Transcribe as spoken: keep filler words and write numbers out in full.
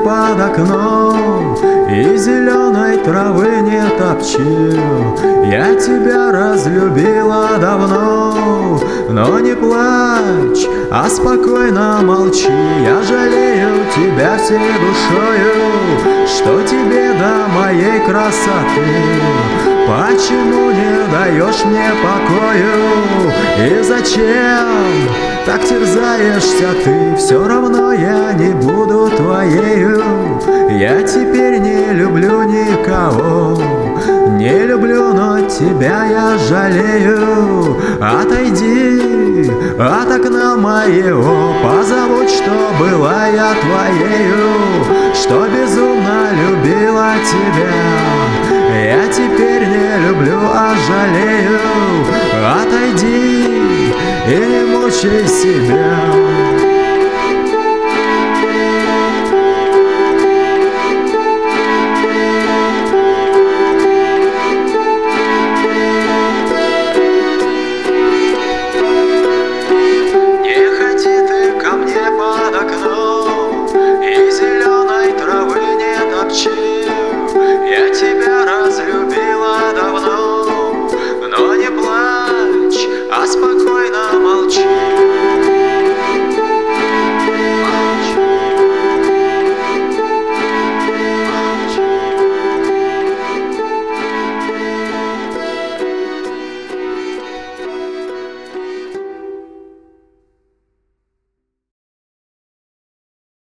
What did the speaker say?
под окном и зеленой травы не топчи. Я тебя разлюбила давно, но не плачь, а спокойно молчи. Я жалею тебя всей душою, что тебе до моей красоты. Почему не даешь мне покою? И зачем так терзаешься ты? Все равно я не буду твоею. Я теперь не люблю никого, не люблю, но тебя я жалею. Отойди от окна моего, позабудь, что была я твоею, что безумно любила тебя. Я теперь не люблю, а жалею. Отойди и не мучай себя.